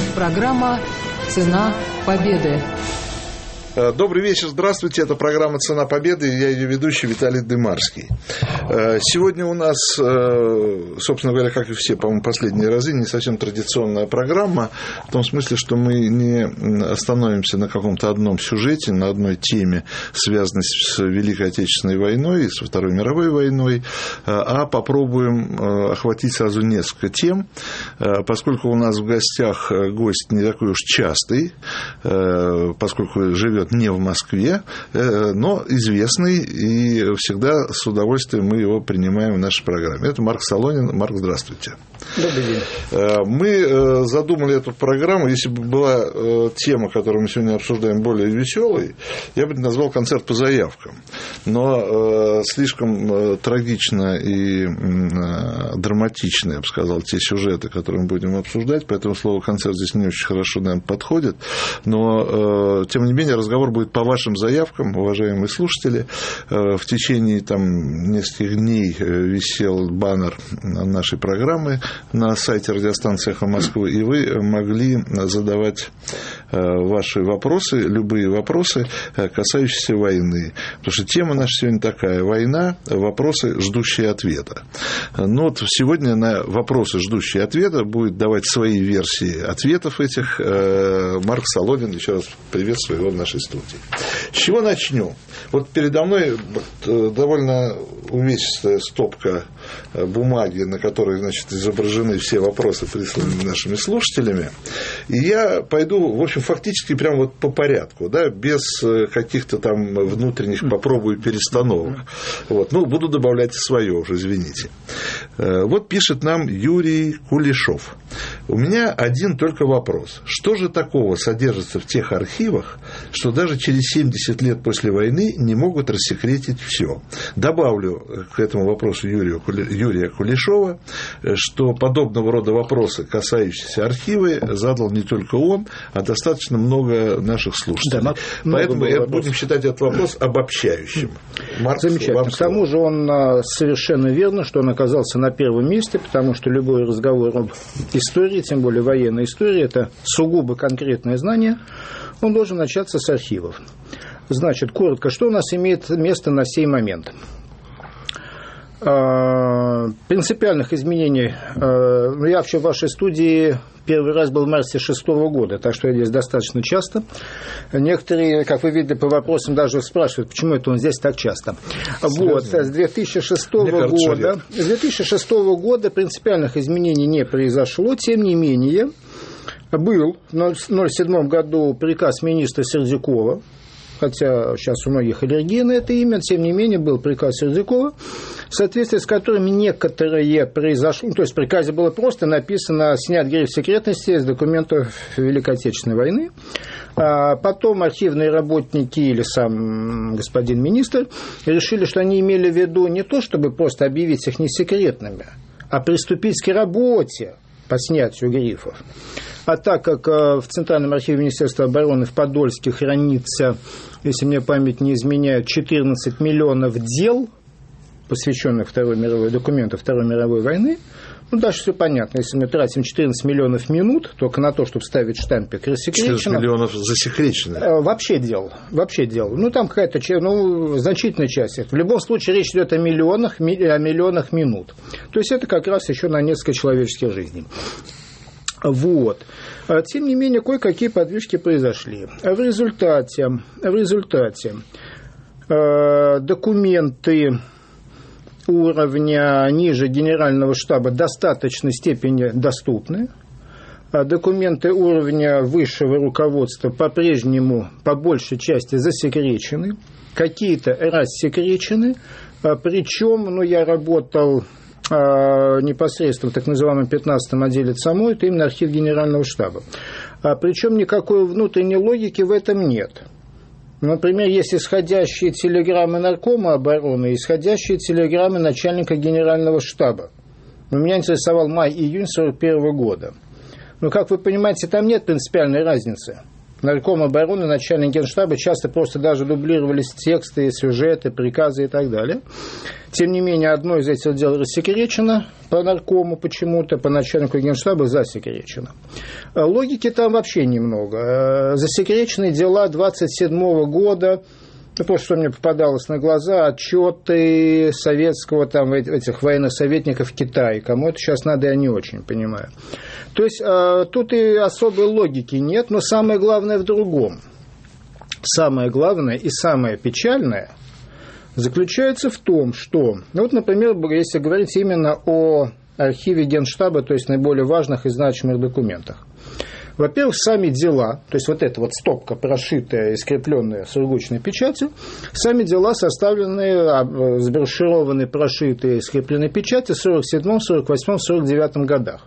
Программа «Цена победы». Добрый вечер, здравствуйте, это программа «Цена победы», и я ее ведущий Виталий Дымарский. Сегодня у нас, собственно говоря, как и все, по-моему, последние разы, не совсем традиционная программа, в том смысле, что мы не остановимся на каком-то одном сюжете, на одной теме, связанной с Великой Отечественной войной и со Второй мировой войной, а попробуем охватить сразу несколько тем, поскольку у нас в гостях гость не такой уж частый, поскольку живет не в Москве, но известный, и всегда с удовольствием мы его принимаем в нашей программе. Это Марк Солонин. Марк, здравствуйте. Добрый день. Мы задумали эту программу, если бы была тема, которую мы сегодня обсуждаем, более веселой, я бы назвал «Концерт по заявкам». Но слишком трагично и драматично, я бы сказал, те сюжеты, которые мы будем обсуждать, поэтому слово «концерт» здесь не очень хорошо, наверное, подходит. Но, тем не менее, разговор будет по вашим заявкам, уважаемые слушатели. В течение нескольких дней висел баннер нашей программы на сайте радиостанции «Эхо Москвы», и вы могли задавать ваши вопросы, любые вопросы, касающиеся войны. Потому что тема наша сегодня такая: война, вопросы, ждущие ответа. Но вот сегодня на вопросы, ждущие ответа, будет давать свои версии ответов этих Марк Солонин. Еще раз приветствую его в нашей студии. С чего начнем? Вот передо мной довольно увесистая стопка бумаги, на которой, значит, изображены все вопросы, присланные нашими слушателями. И я пойду, в общем, фактически прямо вот по порядку, да, без каких-то там внутренних попробую перестановок. Вот. Ну, буду добавлять свое уже, извините. Вот пишет нам Юрий Кулешов. У меня один только вопрос. Что же такого содержится в тех архивах, что даже через 70 лет после войны не могут рассекретить все? Добавлю к этому вопросу Юрия Кулешова, что подобного рода вопросы, касающиеся архива, задал не только он, а достаточно много наших слушателей. Да, поэтому будем считать этот вопрос обобщающим. Марк, замечательно. К тому же он совершенно верно, что он оказался на первом месте, потому что любой разговор об истории, тем более военной истории, это сугубо конкретное знание, он должен начаться с архивов. Значит, коротко, что у нас имеет место на сей момент? Принципиальных изменений. Я вообще в вашей студии первый раз был в марте 2006 года, так что я здесь достаточно часто. Некоторые, как вы видели по вопросам, даже спрашивают, почему это он здесь так часто. Вот, с 2006 года принципиальных изменений не произошло, тем не менее, был в 2007 году приказ министра Сердюкова, хотя сейчас у многих аллергия на это имя, тем не менее был приказ Сердюкова, в соответствии с которым некоторые произошло, то есть в приказе было просто написано «снять гриф секретности с документов Великой Отечественной войны», а потом архивные работники или сам господин министр решили, что они имели в виду не то, чтобы просто объявить их несекретными, а приступить к работе по снятию грифов. А так как в Центральном архиве Министерства обороны в Подольске хранится, если мне память не изменяет, 14 миллионов дел, посвященных документам Второй мировой войны, ну, дальше все понятно. Если мы тратим 14 миллионов минут только на то, чтобы ставить штампик рассекречено. 14 миллионов засекречено. Вообще дело. Ну, там какая-то значительная часть. В любом случае речь идет о миллионах минут. То есть это как раз еще на несколько человеческих жизней. Вот. Тем не менее, кое-какие подвижки произошли. В результате документы уровня ниже Генерального штаба в достаточной степени доступны. Документы уровня высшего руководства по-прежнему по большей части засекречены. Какие-то рассекречены. Причем, я работал непосредственно в так называемом 15-м отделе ЦАМО, это именно архив Генерального штаба. Причем никакой внутренней логики в этом нет. Например, есть исходящие телеграммы наркома обороны, исходящие телеграммы начальника Генерального штаба. Меня интересовал май-июнь 1941 года. Но, как вы понимаете, там нет принципиальной разницы. нарком обороны, начальник Генштаба часто просто даже дублировались тексты, сюжеты, приказы и так далее. Тем не менее, одно из этих дел рассекречено по наркому почему-то, по начальнику Генштаба засекречено. Логики там вообще немного. Засекречены дела 27 года, то, что мне попадалось на глаза, отчеты советского, там, этих военных советников в Китае. Кому это сейчас надо, я не очень понимаю. То есть, тут и особой логики нет, но самое главное в другом. Самое главное и самое печальное заключается в том, что, ну, вот, например, если говорить именно о архиве Генштаба, то есть наиболее важных и значимых документах. Во-первых, сами дела, то есть вот эта вот стопка, прошитая и скрепленная сургучной печатью, сами дела составлены, сброшированы, прошитые и скрепленной печатью в 47-м, 48-м, 49-м годах.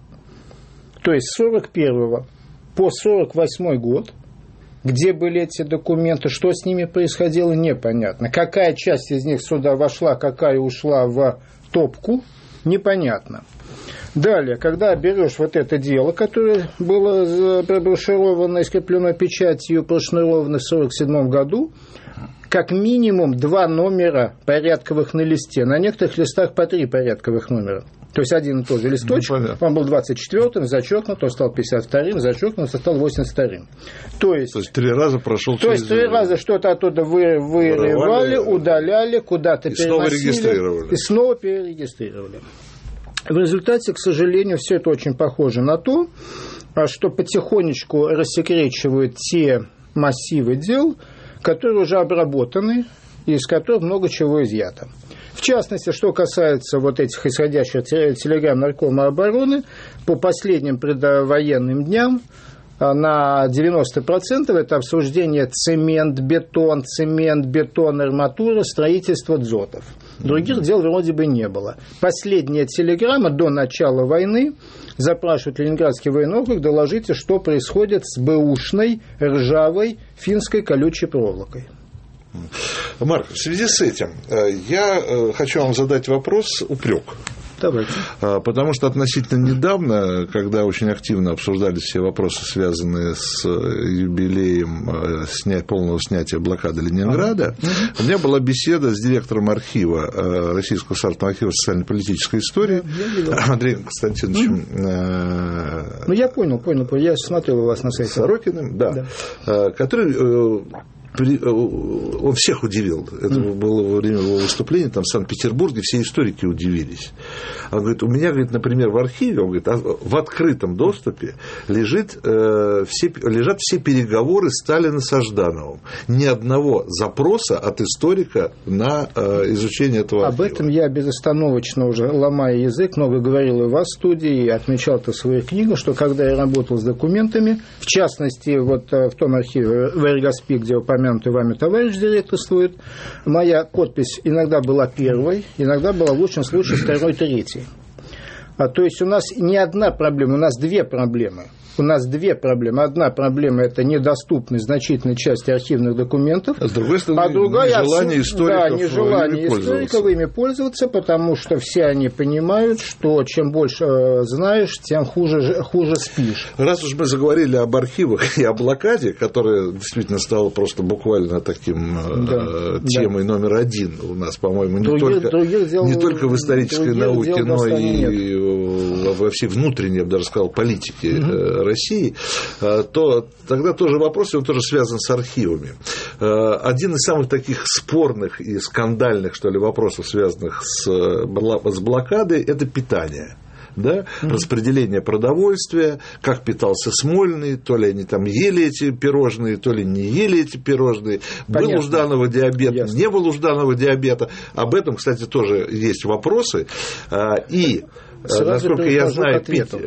То есть с 41 по 48 год, где были эти документы, что с ними происходило, непонятно. Какая часть из них сюда вошла, какая ушла в топку, непонятно. Далее, когда берешь вот это дело, которое было проброшировано и скреплено печатью, прошнуровано в 1947 году, как минимум 2 номера порядковых на листе. На некоторых листах по 3 порядковых номера. То есть один и тот же листочек, он был 24-м, зачеркнут, он стал 52-м, зачеркнут, он стал 82-м. То есть 3 раза прошел через... То есть 3 раза что-то оттуда вырывали, удаляли, куда-то переносили. И снова регистрировали. И снова перерегистрировали. В результате, к сожалению, все это очень похоже на то, что потихонечку рассекречивают те массивы дел, которые уже обработаны, и из которых много чего изъято. В частности, что касается вот этих исходящих телеграмм Наркома обороны, по последним предвоенным дням на 90% это обсуждение цемент, бетон, арматура, строительство дзотов. Других дел вроде бы не было. Последняя телеграмма до начала войны запрашивает Ленинградский военный округ: доложите, что происходит с бэушной, ржавой, финской колючей проволокой. Марк, в связи с этим я хочу вам задать вопрос, упрек. Давайте. Потому что относительно недавно, когда очень активно обсуждались все вопросы, связанные с юбилеем полного снятия блокады Ленинграда, у меня была беседа с директором архива Российского государственного архива социально-политической истории Андреем Константиновичем. Ну, я понял, я смотрел у вас на сайте. Сорокиным, да. Который... Он всех удивил. Это было во время его выступления там, в Санкт-Петербурге, все историки удивились. Он говорит, у меня, говорит, например, в архиве, он говорит, в открытом доступе лежат все переговоры Сталина с Ждановым. Ни одного запроса от историка на изучение этого архива. Об этом я безостановочно уже, ломая язык, много говорил и у вас в студии, и отмечал это в своих книгах, что когда я работал с документами, в частности, вот в том архиве в РГАСПИ, где упомянутый вами товарищ директорствует, моя подпись иногда была первой, иногда была в лучшем случае второй, третьей. То есть у нас не одна проблема, у нас 2 проблемы. Одна проблема – это недоступность значительной части архивных документов. А с другой стороны, нежелание историков ими пользоваться, потому что все они понимают, что чем больше знаешь, тем хуже спишь. Раз уж мы заговорили об архивах и о блокаде, которая действительно стала просто буквально таким темой номер 1 у нас, по-моему, не только в исторической науке, но и во всей внутренней, я бы даже сказал, политике России, то тогда тоже вопрос, он тоже связан с архивами. Один из самых таких спорных и скандальных, что ли, вопросов, связанных с блокадой, это питание. Да? Распределение продовольствия, как питался Смольный, то ли они там ели эти пирожные, то ли не ели эти пирожные. Был у Жданова диабет, не был у Жданова диабета. Об этом, кстати, тоже есть вопросы. И насколько я знаю,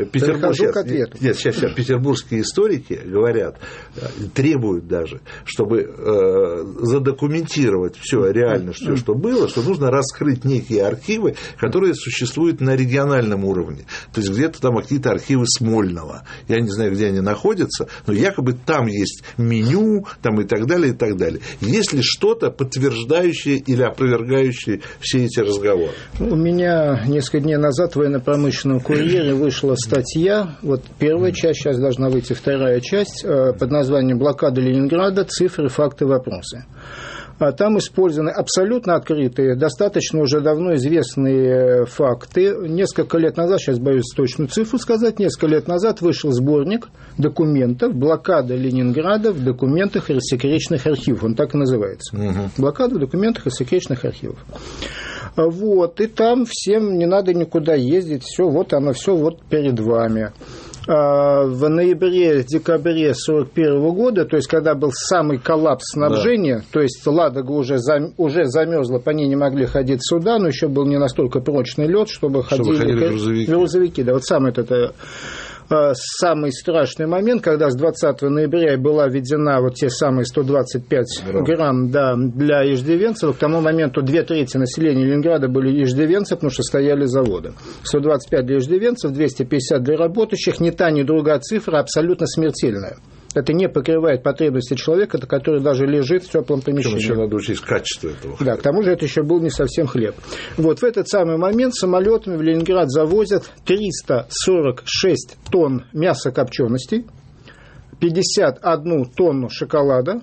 петербургские историки говорят, требуют даже, чтобы задокументировать все реально, все, что было, что нужно раскрыть некие архивы, которые существуют на региональном уровне. То есть где-то там какие-то архивы Смольного. Я не знаю, где они находятся, но якобы там есть меню там, и так далее, и так далее. Есть ли что-то подтверждающее или опровергающее все эти разговоры? У меня несколько дней назад военно военно-промышленном курьере вышла статья, вот первая часть, сейчас должна выйти вторая часть, под названием «Блокада Ленинграда. Цифры, факты, вопросы». Там использованы абсолютно открытые, достаточно уже давно известные факты. Несколько лет назад, сейчас боюсь точную цифру сказать, несколько лет назад вышел сборник документов «Блокада Ленинграда в документах и рассекреченных архивах». Он так и называется. «Блокада в документах и рассекреченных архивах». Вот, и там всем не надо никуда ездить, все, вот оно, все вот перед вами. В ноябре-декабре 1941 года, то есть когда был самый коллапс снабжения, то есть Ладога уже замерзла, по ней не могли ходить суда, но еще был не настолько прочный лед, чтобы ходили грузовики. Да, вот самый самый страшный момент, когда с 20 ноября была введена вот те самые 125 грамм для иждивенцев. К тому моменту 2/3 населения Ленинграда были иждивенцы, потому что стояли заводы. 125 для иждивенцев, 250 для работающих. Ни та, ни другая цифра абсолютно смертельная. Это не покрывает потребности человека, который даже лежит в теплом помещении. Еще надо учесть качество этого хлеба. Да, к тому же это еще был не совсем хлеб. Вот в этот самый момент самолетами в Ленинград завозят 346 тонн мяса копченостей, 51 тонну шоколада,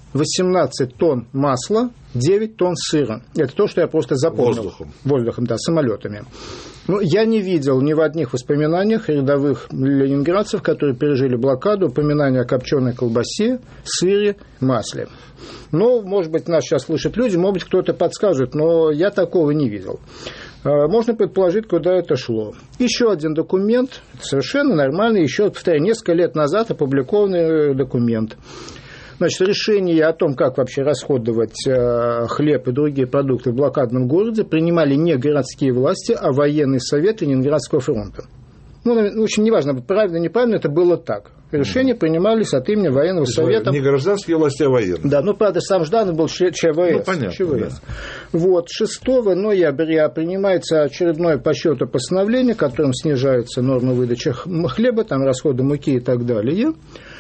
18 тонн масла, 9 тонн сыра. Это то, что я просто запомнил. Воздухом, да, самолетами. Ну, я не видел ни в одних воспоминаниях рядовых ленинградцев, которые пережили блокаду, упоминания о копченой колбасе, сыре, масле. Ну, может быть, нас сейчас слышат люди, может быть, кто-то подскажет, но я такого не видел. Можно предположить, куда это шло. Еще один документ, совершенно нормальный, еще, повторяю, несколько лет назад опубликованный документ. Значит, решение о том, как вообще расходовать хлеб и другие продукты в блокадном городе, принимали не городские власти, а военный совет Ленинградского фронта. Ну, в общем, неважно, правильно, неправильно, это было так. Решения принимались от имени военного совета. Не гражданские власти, а военные. Да, ну, правда, сам Жданов был ЧВС. Ну, понятно, ЧВС. Да. Вот, 6 ноября принимается очередное по счету постановление, которым снижаются нормы выдачи хлеба, там, расходы муки и так далее.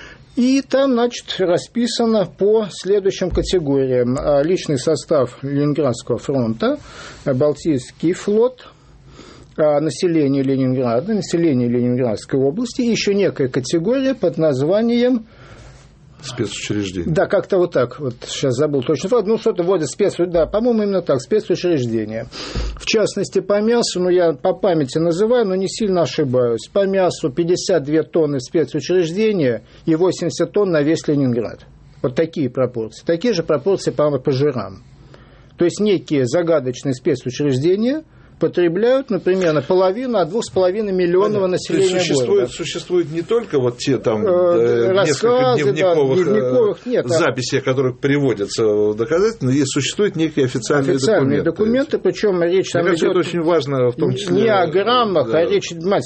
И там, значит, расписано по следующим категориям. Личный состав Ленинградского фронта, Балтийский флот, население Ленинграда, население Ленинградской области, и еще некая категория под названием... Спецучреждения. Да, как-то вот так. Вот сейчас забыл точно. Ну, что-то вводят да, по-моему, именно так, спецучреждения. В частности, по мясу, ну, я по памяти называю, но не сильно ошибаюсь. По мясу 52 тонны спецучреждения и 80 тонн на весь Ленинград. Вот такие пропорции. Такие же пропорции, по жирам. То есть, некие загадочные спецучреждения потребляют, например, половину от 2,5 миллионного населения города. Существуют не только вот те там несколько дневниковых записей, которые приводятся в доказательства, но существуют некие официальные документы. Причем речь там идет это очень важно, в том числе не о граммах, а речь,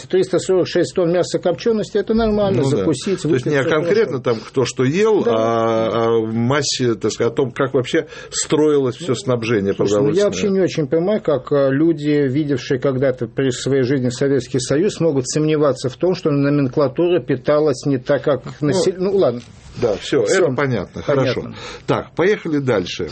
346 тонн мяса копчености, это нормально, закусить. То есть не конкретно там кто что ел, а о массе, так сказать, о том, как вообще строилось все снабжение продовольственное. Я вообще не очень понимаю, как люди, видевшие когда-то при своей жизни Советский Союз, могут сомневаться в том, что номенклатура питалась не так, как население. Ну, ладно. Да, все, это понятно, хорошо. Так, поехали дальше.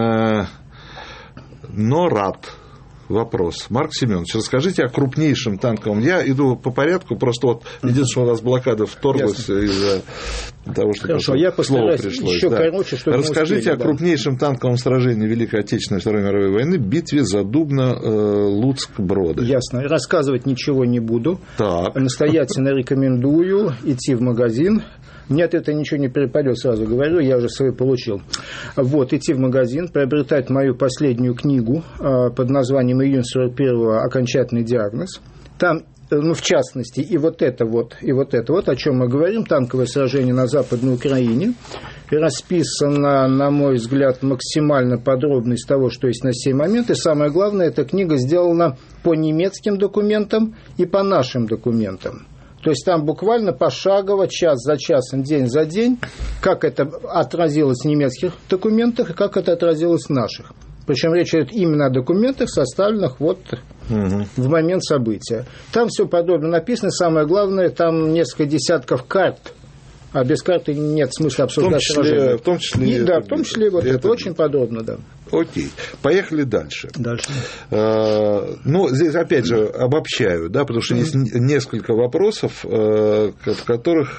НОРАД. Вопрос. Марк Семенович, расскажите о крупнейшем танковом. Я иду по порядку, просто вот единственное, у нас блокада вторглась из-за того, что слово пришлось. Еще короче, что расскажите о крупнейшем танковом сражении Великой Отечественной и Второй мировой войны, битве за Дубно-Луцк-Броды. Ясно. Рассказывать ничего не буду. Так. Настоятельно рекомендую идти в магазин. Мне от этого ничего не перепадет, сразу говорю, я уже свою получил. Вот, идти в магазин, приобретать мою последнюю книгу под названием «Июнь 41-го. Окончательный диагноз». Там, ну, в частности, и вот это, о чем мы говорим, танковое сражение на Западной Украине, расписано, на мой взгляд, максимально подробно из того, что есть на сей момент. И самое главное, эта книга сделана по немецким документам и по нашим документам. То есть там буквально пошагово, час за часом, день за день, как это отразилось в немецких документах и как это отразилось в наших. Причем речь идет именно о документах, составленных вот в момент события. Там все подробно написано. Самое главное, там несколько десятков карт. А без карты нет смысла обсуждать сражение. В том числе вот это очень подробно, да. Окей. Поехали дальше. Ну, здесь, опять же, обобщаю, да, потому что есть несколько вопросов, в которых,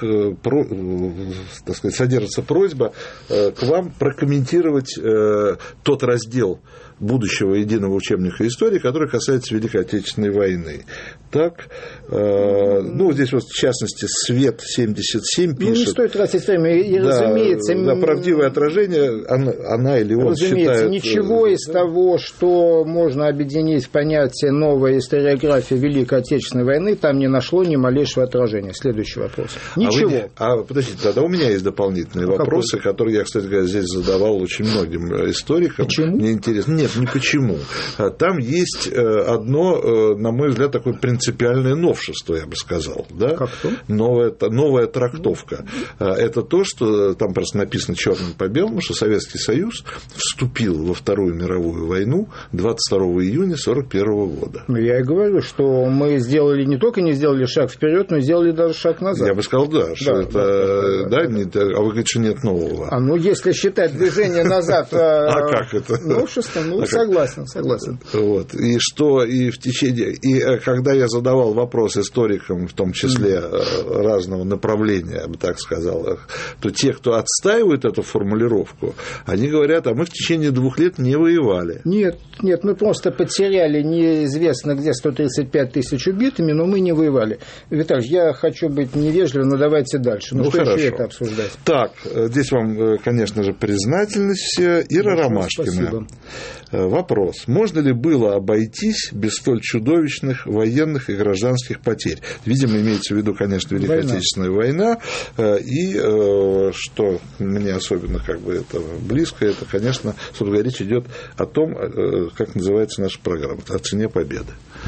так сказать, содержится просьба к вам прокомментировать тот раздел будущего единого учебника истории, который касается Великой Отечественной войны. Так, ну, здесь вот, в частности, Свет-77 пишет. Ну, не стоит тратить время, и, да, разумеется... Да, правдивое отражение, она или он разумеется, считают... ничего из того, что можно объединить в понятие «новая историография Великой Отечественной войны», там не нашло ни малейшего отражения. Следующий вопрос. Ничего. Подождите, тогда у меня есть дополнительные вопросы, которые я, кстати говоря, здесь задавал очень многим историкам. Почему? Мне интересно. Нет, не почему. Там есть одно, на мой взгляд, такое принципиальное новшество, я бы сказал. Да? Как то? Новая трактовка. Это то, что там просто написано черным по белому, что Советский Союз вступил во Вторую мировую войну 22 июня 1941 года. Ну, я и говорю, что мы сделали не только не сделали шаг вперед, но и сделали даже шаг назад. Я бы сказал, да, что это, да, а вы говорите, что нет нового. Ну, если считать движение назад... А как это? Новшество, согласен. Вот. И что, и в течение... И когда я задавал вопрос историкам, в том числе разного направления, я бы так сказал, то те, кто отстаивают эту формулировку, они говорят, а мы в течение 2 лет не воевали. Нет, мы просто потеряли неизвестно где 135 тысяч убитыми, но мы не воевали. Виталий, я хочу быть невежливым, но давайте дальше. Ну, что хорошо. Еще это обсуждать? Так, здесь вам, конечно же, признательность. Ира Ромашкина. Спасибо. Вопрос. Можно ли было обойтись без столь чудовищных военных и гражданских потерь? Видимо, имеется в виду, конечно, Великая Отечественная война. И что мне особенно как бы это близко, это, конечно, собственно говоря, речь идет о том, как называется наша программа, о цене победы.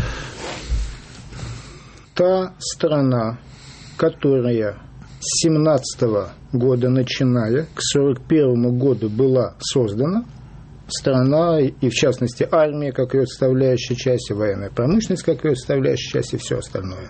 Та страна, которая с 1917 года начиная к 1941 году была создана, страна, и в частности армия, как ее составляющая часть, и военная промышленность, как ее составляющая часть, и все остальное.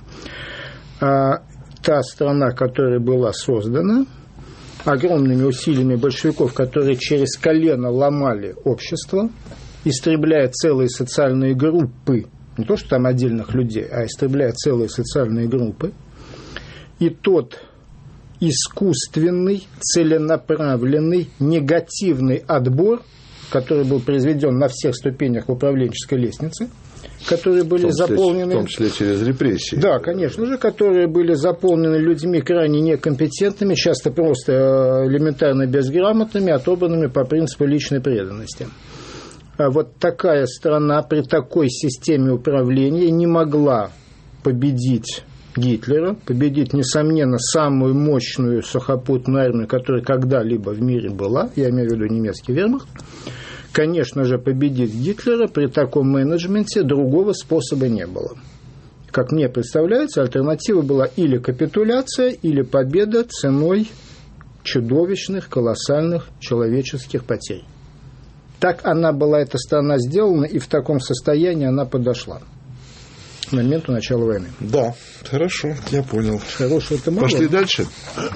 Та страна, которая была создана огромными усилиями большевиков, которые через колено ломали общество, истребляя целые социальные группы, не то что там отдельных людей, а истребляя целые социальные группы, и тот искусственный, целенаправленный, негативный отбор, который был произведен на всех ступенях управленческой лестницы, которые были заполнены... В том числе через репрессии. Да, конечно же, которые были заполнены людьми крайне некомпетентными, часто просто элементарно безграмотными, отобранными по принципу личной преданности. А вот такая страна при такой системе управления не могла победить Гитлера, победить, несомненно, самую мощную сухопутную армию, которая когда-либо в мире была, я имею в виду немецкий вермахт. Конечно же, победить Гитлера при таком менеджменте другого способа не было. Как мне представляется, альтернатива была или капитуляция, или победа ценой чудовищных, колоссальных человеческих потерь. Так она была, эта страна, сделана, и в таком состоянии она подошла к моменту начала войны. Да, хорошо, я понял. Хорошего-то мало. Пошли дальше.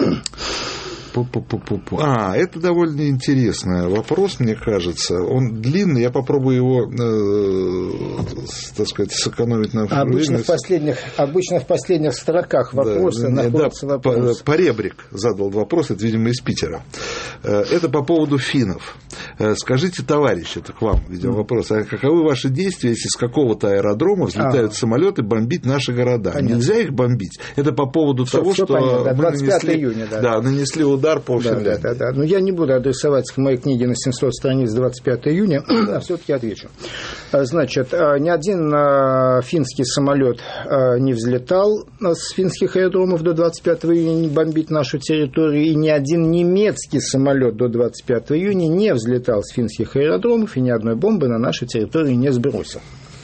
Это довольно интересный вопрос, мне кажется. Он длинный, я попробую его, так сказать, сэкономить на обычно в последних строках вопроса находится вопрос. Поребрик задал вопрос, это, видимо, из Питера. Это по поводу финнов. Скажите, товарищ, это к вам, видимо, вопрос, а каковы ваши действия, если с какого-то аэродрома взлетают самолеты бомбить наши города? Понятно. Нельзя их бомбить? Это по поводу того, что понятно. 25 июня, нанесли удар по Финляндии. Да. Но я не буду адресовать к моей книге на 700 страниц 25 июня, а все-таки отвечу. Значит, ни один финский самолет не взлетал с финских аэродромов до 25 июня бомбить нашу территорию, и ни один немецкий самолет до 25 июня не взлетал с финских аэродромов, и ни одной бомбы на нашу территорию не сбросил.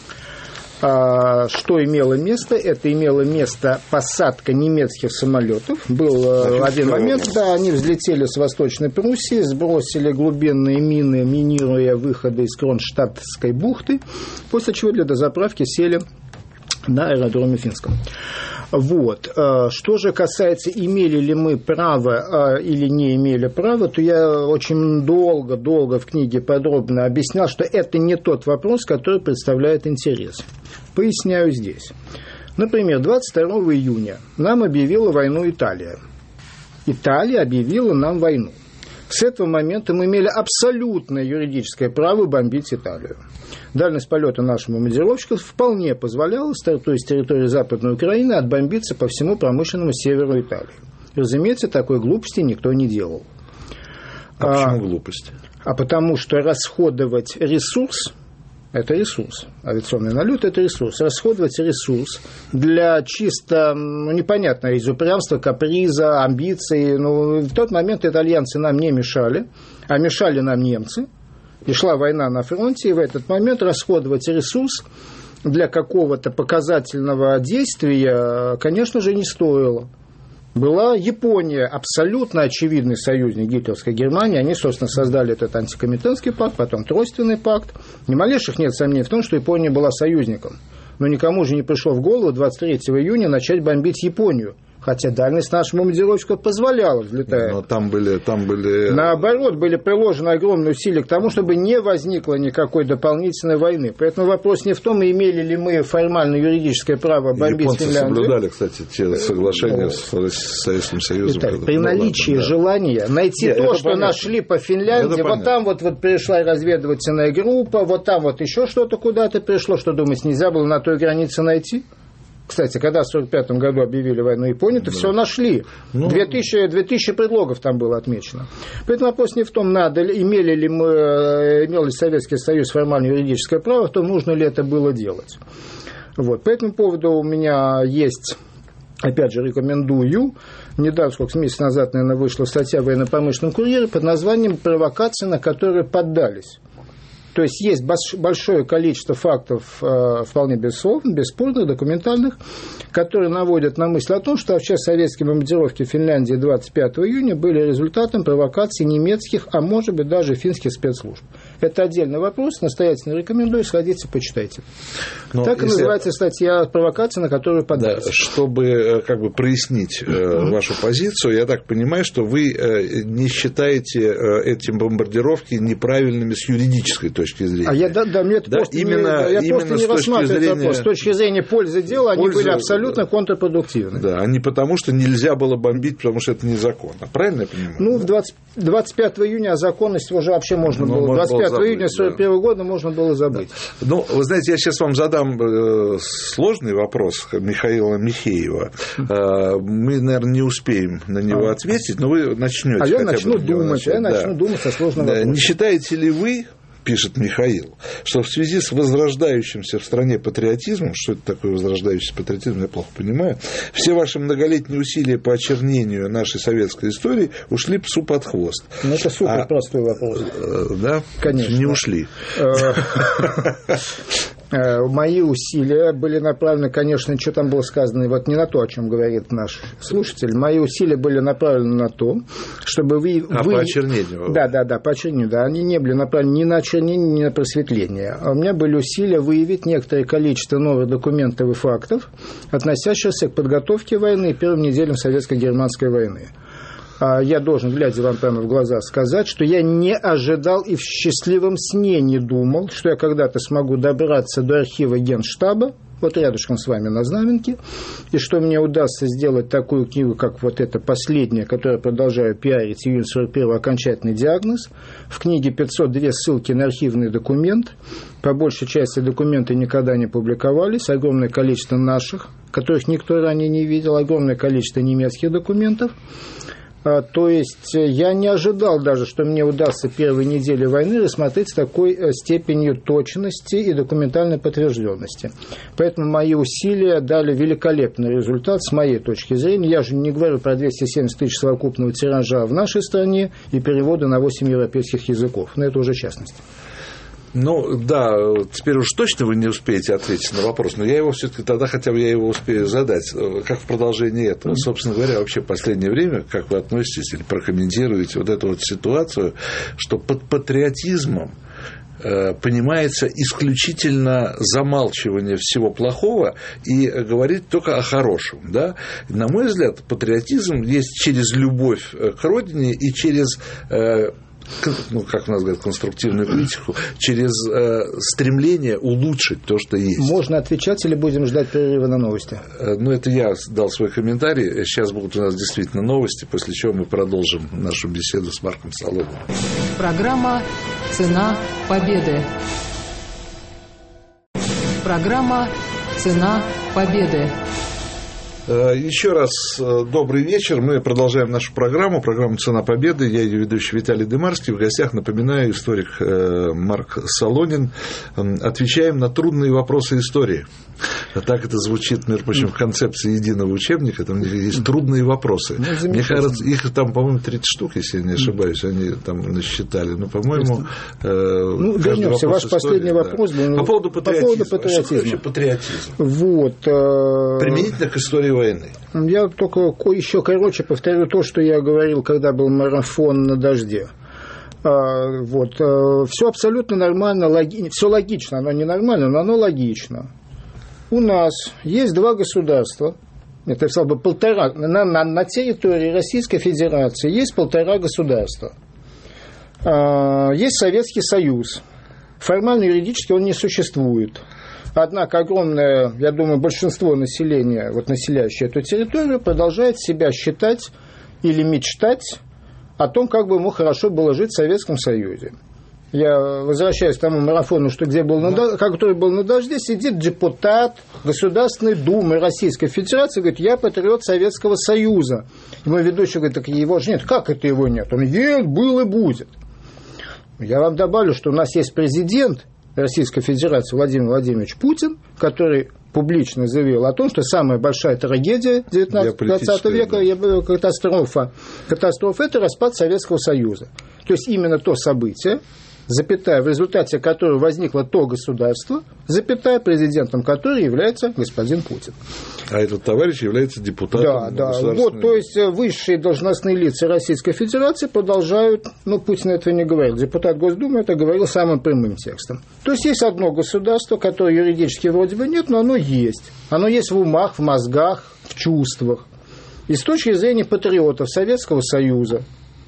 Что имело место? Это имело место посадка немецких самолетов. Был один момент, они взлетели с Восточной Пруссии, сбросили глубинные мины, минируя выходы из Кронштадтской бухты, после чего для дозаправки сели на аэродроме финском. Вот. Что же касается, имели ли мы право или не имели права, то я очень долго в книге подробно объяснял, что это не тот вопрос, который представляет интерес. Поясняю здесь. Например, 22 июня нам объявила войну Италия. Италия объявила нам войну. С этого момента мы имели абсолютное юридическое право бомбить Италию. Дальность полета нашим бомбардировщикам вполне позволяла, стартуя с территории Западной Украины, отбомбиться по всему промышленному северу Италии. Разумеется, такой глупости никто не делал. Почему глупость? Потому что расходовать ресурс – это ресурс. Авиационный налет – это ресурс. Расходовать ресурс для чисто, непонятно, из упрямства, каприза, амбиций. В тот момент итальянцы нам не мешали, а мешали нам немцы. И шла война на фронте, и в этот момент расходовать ресурс для какого-то показательного действия, конечно же, не стоило. Была Япония, абсолютно очевидный союзник гитлеровской Германии. Они, собственно, создали этот антикоминтернский пакт, потом Тройственный пакт. Ни малейших нет сомнений в том, что Япония была союзником. Но никому же не пришло в голову 23 июня начать бомбить Японию. Хотя дальность нашему бомбардировщику позволяла, взлетая. Но там были... Наоборот, были приложены огромные усилия к тому, чтобы не возникло никакой дополнительной войны. Поэтому вопрос не в том, имели ли мы формально юридическое право бомбить Японцы Финляндию. соблюдали, кстати, те соглашения с Советским Союзом. Итак, при наличии желания найти то, что понятно. Нашли по Финляндии, вот там вот пришла разведывательная группа, вот там вот еще что-то куда-то пришло, что, думаете, нельзя было на той границе найти? Кстати, когда в 1945 году объявили войну Японии, то все нашли. 2000 предлогов там было отмечено. Поэтому вопрос не в том, имел ли Советский Союз формально юридическое право, то нужно ли это было делать. Вот. По этому поводу у меня есть, опять же, рекомендую. Недавно, сколько месяцев назад, наверное, вышла статья в военно-промышленном курьере под названием «Провокации, на которые поддались». То есть есть большое количество фактов, вполне бесспорных, документальных, которые наводят на мысль о том, что вообще советские бомбардировки в Финляндии 25 июня были результатом провокаций немецких, а может быть даже финских спецслужб. Это отдельный вопрос, настоятельно рекомендую, сходите, почитайте. Так и называется статья «Провокации, на которую поддались». Да, чтобы прояснить вашу позицию, я так понимаю, что вы не считаете эти бомбардировки неправильными с юридической точки зрения. Просто не рассматриваю вопрос. С точки зрения пользы дела они были абсолютно контрпродуктивны. Да, а не потому, что нельзя было бомбить, потому что это незаконно. Правильно я понимаю? 25 июня о законности уже вообще можно было. 25 июня 1941 года можно было забыть. Да. Вы знаете, я сейчас вам задам сложный вопрос Михаила Михеева. Мы, наверное, не успеем на него ответить, но вы начнете. А я начну думать со сложным вопросом. Не считаете ли вы, пишет Михаил, что в связи с возрождающимся в стране патриотизмом, что это такое возрождающийся патриотизм, я плохо понимаю, все ваши многолетние усилия по очернению нашей советской истории ушли псу под хвост? Это супер простой вопрос. Да? Конечно. Не ушли. Мои усилия были направлены, конечно, что там было сказано, вот не на то, о чем говорит наш слушатель. Мои усилия были направлены на то, чтобы по очернению. Да, по очернению, да. Они не были направлены ни на очернение, ни на просветление. У меня были усилия выявить некоторое количество новых документов и фактов, относящихся к подготовке войны и первым неделям советско-германской войны. Я должен, глядя вам прямо в глаза, сказать, что я не ожидал и в счастливом сне не думал, что я когда-то смогу добраться до архива Генштаба, вот рядышком с вами на Знаменке, и что мне удастся сделать такую книгу, как вот эта последняя, которую я продолжаю пиарить, июнь 41-го, окончательный диагноз. В книге 502 ссылки на архивный документ. По большей части документы никогда не публиковались. Огромное количество наших, которых никто ранее не видел, огромное количество немецких документов. То есть я не ожидал даже, что мне удастся первые недели войны рассмотреть с такой степенью точности и документальной подтвержденности. Поэтому мои усилия дали великолепный результат с моей точки зрения. Я же не говорю про 270 тысяч совокупного тиража в нашей стране и переводы на 8 европейских языков. Но это уже частность. Теперь уж точно вы не успеете ответить на вопрос, но я его все-таки тогда хотя бы успею задать, как в продолжении этого. Собственно говоря, вообще в последнее время, как вы относитесь или прокомментируете вот эту вот ситуацию, что под патриотизмом понимается исключительно замалчивание всего плохого и говорить только о хорошем. Да? На мой взгляд, патриотизм есть через любовь к родине и через, как у нас говорят, конструктивную критику, через стремление улучшить то, что есть. Можно отвечать или будем ждать перерыва на новости? Это я дал свой комментарий. Сейчас будут у нас действительно новости, после чего мы продолжим нашу беседу с Марком Солониным. Программа «Цена победы». Программа «Цена победы». Еще раз добрый вечер. Мы продолжаем нашу программу «Цена победы». Я ее ведущий Виталий Дымарский. В гостях, напоминаю, историк Марк Солонин. Отвечаем на трудные вопросы истории. Так это звучит, между прочим, в концепции единого учебника. Там есть трудные вопросы. Мне кажется, их там, по-моему, 30 штук, если я не ошибаюсь, они там насчитали. По-моему, вернемся. Ваш последний вопрос был по поводу патриотизма. Что вообще патриотизм? Применительно к истории войны. Я только еще короче повторю то, что я говорил, когда был марафон на дожде. Все абсолютно нормально, все логично, оно не нормально, но оно логично. У нас есть два государства, это, я сказал бы, полтора, на территории Российской Федерации есть полтора государства. Есть Советский Союз. Формально юридически он не существует. Однако огромное, я думаю, большинство населения, населяющее эту территорию, продолжает себя считать или мечтать о том, как бы ему хорошо было жить в Советском Союзе. Я возвращаюсь к тому марафону, который был на дожде, сидит депутат Государственной Думы Российской Федерации, говорит, я патриот Советского Союза. И мой ведущий говорит, так его же нет. Как это его нет? Он есть, был и будет. Я вам добавлю, что у нас есть президент Российской Федерации Владимир Владимирович Путин, который публично заявил о том, что самая большая трагедия 19-20 века, катастрофа – это распад Советского Союза. То есть именно то событие, в результате которого возникло то государство, президентом которого является господин Путин. А этот товарищ является депутатом. Да. То есть высшие должностные лица Российской Федерации продолжают, Путин этого не говорил, депутат Госдумы это говорил самым прямым текстом. То есть есть одно государство, которое юридически вроде бы нет, но оно есть. Оно есть в умах, в мозгах, в чувствах. И с точки зрения патриотов Советского Союза,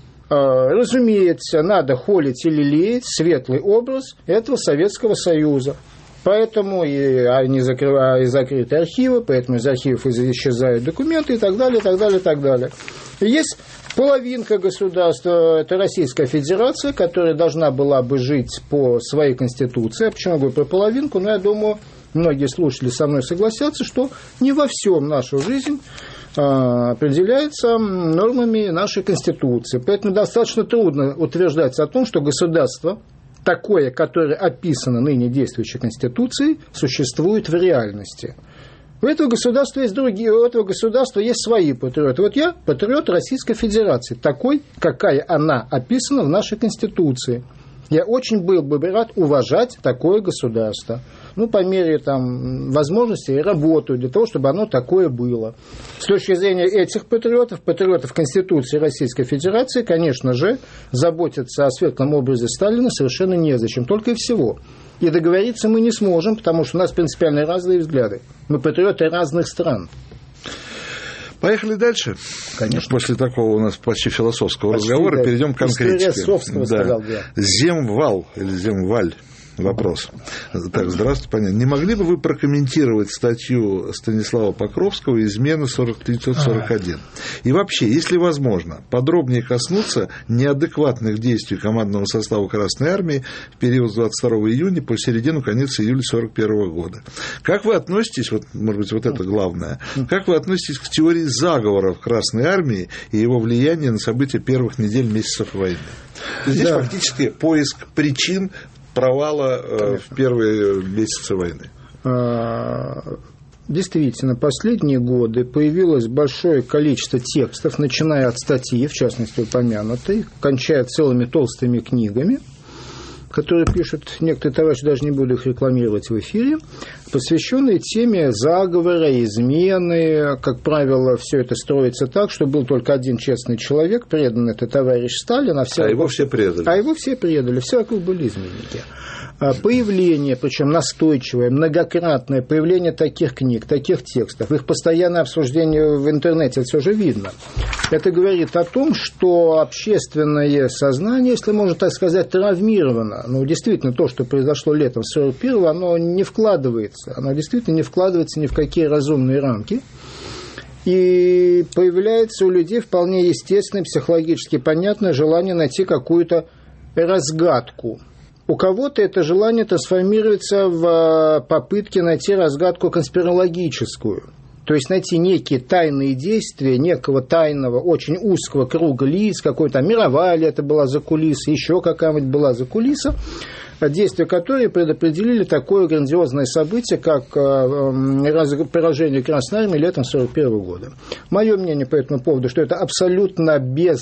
разумеется, надо холить или лелеять светлый образ этого Советского Союза. Поэтому и закрыты архивы, поэтому из архивов исчезают документы и так далее, и так далее, и так далее. И есть половинка государства, это Российская Федерация, которая должна была бы жить по своей конституции. Почему я говорю про половинку? Я думаю, многие слушатели со мной согласятся, что не во всем нашу жизнь определяется нормами нашей Конституции. Поэтому достаточно трудно утверждать о том, что государство, такое, которое описано ныне действующей Конституцией, существует в реальности. У этого государства есть другие, у этого государства есть свои патриоты. Я патриот Российской Федерации, такой, какая она описана в нашей Конституции. Я очень был бы рад уважать такое государство. По мере возможностей я работаю для того, чтобы оно такое было. С точки зрения этих патриотов Конституции Российской Федерации, конечно же, заботиться о светлом образе Сталина совершенно незачем, только и всего. И договориться мы не сможем, потому что у нас принципиально разные взгляды. Мы патриоты разных стран. Поехали дальше. Конечно. После такого у нас почти философского разговора перейдем к конкретике. Сказал, да. Земвал или Земваль. Вопрос. Так, здравствуйте, понятно. Не могли бы вы прокомментировать статью Станислава Покровского «Измена 1941»? И вообще, если возможно, подробнее коснуться неадекватных действий командного состава Красной Армии в период с 22 июня по середину, конец июля 1941 года. Как вы относитесь, может быть, это главное, как вы относитесь к теории заговоров Красной Армии и его влияния на события первых недель, месяцев войны? Здесь фактически поиск причин провала в первые месяцы войны. Действительно, последние годы появилось большое количество текстов, начиная от статьи, в частности упомянутой, кончая целыми толстыми книгами, которые пишут некоторые товарищи, даже не буду их рекламировать в эфире, посвященные теме заговора, измены. Как правило, все это строится так, что был только один честный человек, предан это товарищ Сталин, его все предали. Все вокруг были изменники. Появление, причем настойчивое, многократное появление таких книг, таких текстов, их постоянное обсуждение в интернете, это все же видно. Это говорит о том, что общественное сознание, если можно так сказать, травмировано. Ну, действительно, то, что произошло летом 41-го, оно не вкладывается. Оно действительно не вкладывается ни в какие разумные рамки. И появляется у людей вполне естественное, психологически понятное желание найти какую-то разгадку. У кого-то это желание трансформируется в попытке найти разгадку конспирологическую. То есть найти некие тайные действия некого тайного, очень узкого круга лиц, какой-то мировая ли это была закулиса, еще какая-нибудь была закулиса, действия которой предопределили такое грандиозное событие, как поражение Красной Армии летом 1941 года. Мое мнение по этому поводу, что это абсолютно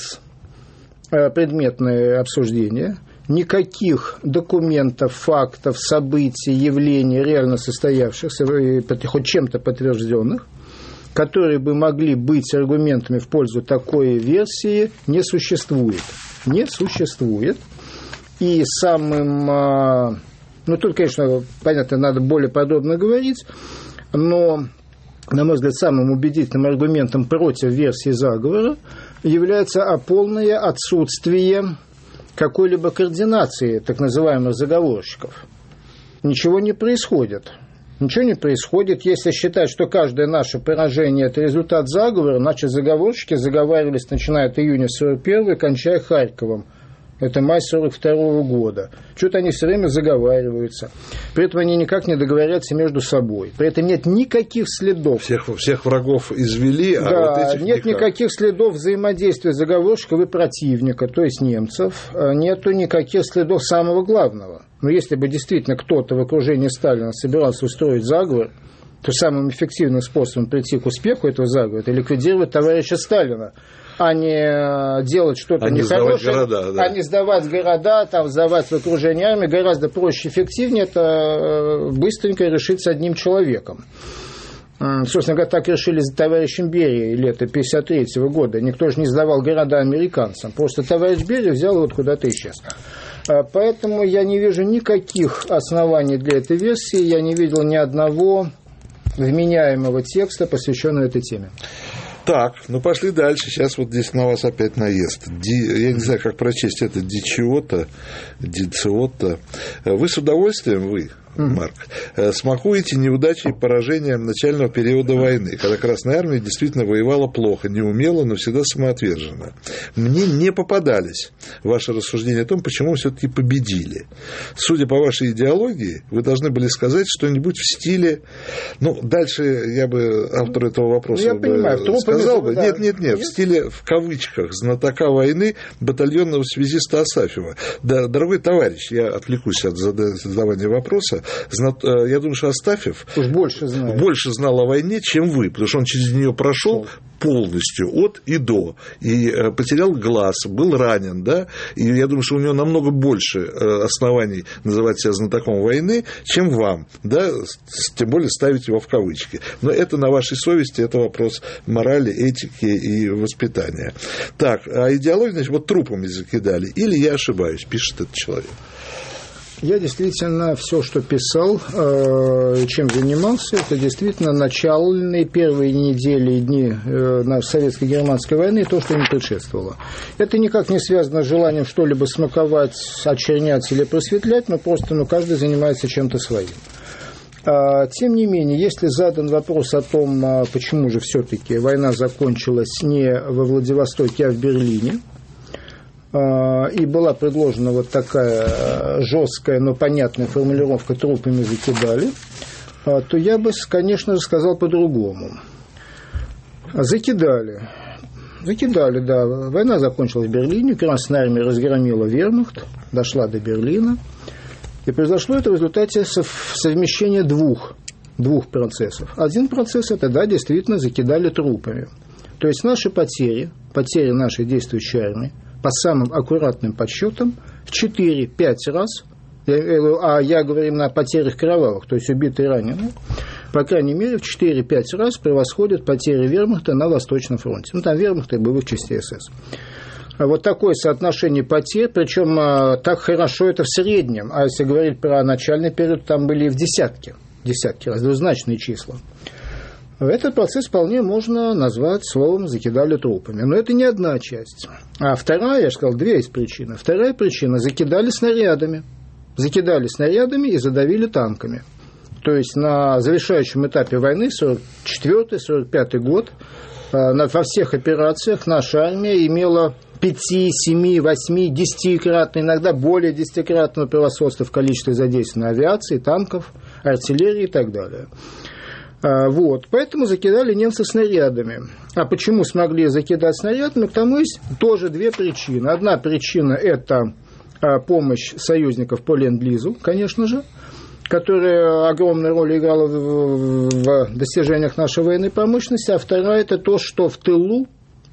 беспредметное обсуждение. Никаких документов, фактов, событий, явлений, реально состоявшихся, хоть чем-то подтвержденных, которые бы могли быть аргументами в пользу такой версии, не существует. Не существует. И самым, ну тут, конечно, понятно, надо более подробно говорить, но, на мой взгляд, самым убедительным аргументом против версии заговора является полное отсутствие какой-либо координации так называемых заговорщиков. Ничего не происходит. Ничего не происходит. Если считать, что каждое наше поражение – это результат заговора, значит, заговорщики заговаривались, начиная от июня 1941 и кончая Харьковом. Это май 1942 года. Что-то они все время заговариваются. При этом они никак не договорятся между собой. При этом нет никаких следов. Всех врагов извели, да, а вот этих нет никаких следов взаимодействия заговорщиков и противника, то есть немцев. Нету никаких следов самого главного. Но если бы действительно кто-то в окружении Сталина собирался устроить заговор, то самым эффективным способом прийти к успеху этого заговора – это ликвидировать товарища Сталина, а не делать что-то нехорошее, а не сдавать города, там, сдавать в окружение армии. Гораздо проще и эффективнее это быстренько решить с одним человеком. Собственно говоря, так решили с товарищем Берией лето 1953 года. Никто же не сдавал города американцам. Просто товарищ Берия взял и вот куда-то исчез. Поэтому я не вижу никаких оснований для этой версии. Я не видел ни одного вменяемого текста, посвященного этой теме. Так, ну пошли дальше. Сейчас вот здесь на вас опять наезд. Я не знаю, как прочесть это. Дициота. Вы с удовольствием, Марк, смакуете неудачи и поражения начального периода войны, когда Красная Армия действительно воевала плохо, неумело, но всегда самоотверженно. Мне не попадались ваши рассуждения о том, почему вы все-таки победили. Судя по вашей идеологии, вы должны были сказать что-нибудь в стиле... Ну, дальше я бы автору этого вопроса сказал бы... Да. Нет, в стиле, в кавычках, знатока войны батальонного связиста Асафьева. Да, дорогой товарищ, я отвлекусь от задавания вопроса. Я думаю, что Астафьев больше знал о войне, чем вы, потому что он через нее прошел полностью, от и до, и потерял глаз, был ранен, да, и я думаю, что у него намного больше оснований называть себя знатоком войны, чем вам, да, тем более ставить его в кавычки. Но это на вашей совести, это вопрос морали, этики и воспитания. Так, а идеологию, значит, вот трупами закидали, или я ошибаюсь, пишет этот человек. Я действительно все, что писал, чем занимался, это действительно начальные первые недели и дни советско-германской войны и то, что им предшествовало. Это никак не связано с желанием что-либо смаковать, очернять или просветлять, но просто каждый занимается чем-то своим. Тем не менее, если задан вопрос о том, почему же все-таки война закончилась не во Владивостоке, а в Берлине, и была предложена вот такая жесткая, но понятная формулировка «трупами закидали», то я бы, конечно же, сказал по-другому. Закидали, да. Война закончилась в Берлине, Красная Армия разгромила вермахт, дошла до Берлина. И произошло это в результате совмещения двух процессов. Один процесс – это, да, действительно закидали трупами. То есть наши потери нашей действующей армии, по самым аккуратным подсчетам, в 4-5 раз, я говорю именно о потерях кровавых, то есть убитые и раненые, по крайней мере, в 4-5 раз превосходят потери вермахта на Восточном фронте. Там вермахта и боевых частей СС. Вот такое соотношение потерь, причем так хорошо это в среднем, а если говорить про начальный период, там были в десятки раз, двузначные числа. Этот процесс вполне можно назвать словом «закидали трупами». Но это не одна часть. А вторая, я же сказал, две есть причины. Вторая причина – закидали снарядами. Закидали снарядами и задавили танками. То есть на завершающем этапе войны, 44-45 год, во всех операциях наша армия имела 5, 7, 8, 10-кратно, иногда более 10-кратного превосходства в количестве задействованной авиации, танков, артиллерии и так далее. Вот. Поэтому закидали немцы снарядами. А почему смогли закидать снарядами? К тому есть тоже две причины. Одна причина – это помощь союзников по Ленд-Лизу, конечно же, которая огромную роль играла в достижениях нашей военной промышленности. А вторая – это то, что в тылу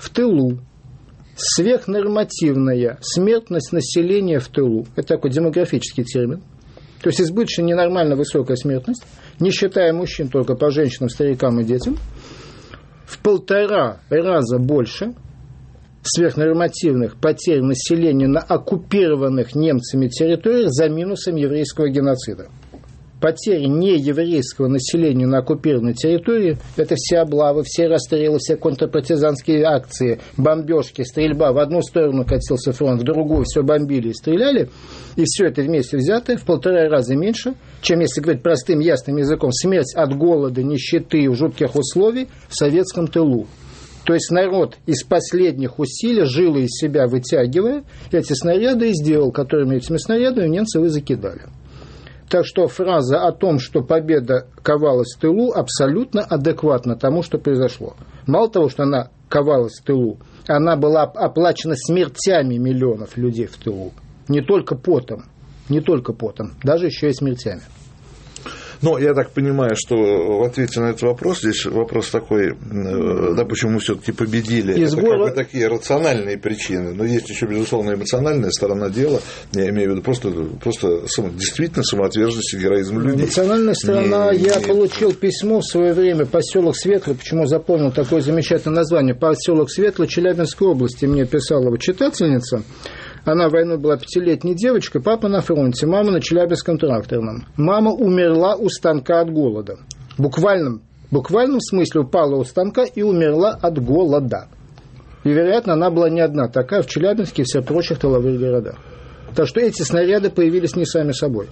сверхнормативная смертность населения в тылу. Это такой демографический термин. То есть избыточно ненормально высокая смертность, не считая мужчин, только по женщинам, старикам и детям, в 1,5 раза больше сверхнормативных потерь населения на оккупированных немцами территориях за минусом еврейского геноцида. Потери нееврейского населения на оккупированной территории – это все облавы, все расстрелы, все контрпартизанские акции, бомбежки, стрельба. В одну сторону катился фронт, в другую все бомбили и стреляли. И все это вместе взятое в 1,5 раза меньше, чем, если говорить простым ясным языком, смерть от голода, нищеты и жутких условий в советском тылу. То есть народ из последних усилий, жилы из себя вытягивая, эти снаряды и сделал, которыми этими снарядами немцы вы закидали. Так что фраза о том, что победа ковалась в тылу, абсолютно адекватна тому, что произошло. Мало того, что она ковалась в тылу, она была оплачена смертями миллионов людей в тылу. Не только потом, даже еще и смертями. Но я так понимаю, что в ответе на этот вопрос, здесь вопрос такой, да, почему мы все-таки победили, это как бы такие рациональные причины, но есть еще, безусловно, эмоциональная сторона дела, я имею в виду просто действительно самоотверженность и героизм людей. Эмоциональная сторона, я получил письмо в свое время, поселок Светлый, почему запомнил такое замечательное название, поселок Светлый Челябинской области, мне писала его читательница. Она в войну была 5-летней девочкой, папа на фронте, мама на Челябинском тракторном. Мама умерла у станка от голода. В буквальном смысле упала у станка и умерла от голода. И, вероятно, она была не одна такая в Челябинске и всех прочих тыловых городах. Так что эти снаряды появились не сами собой.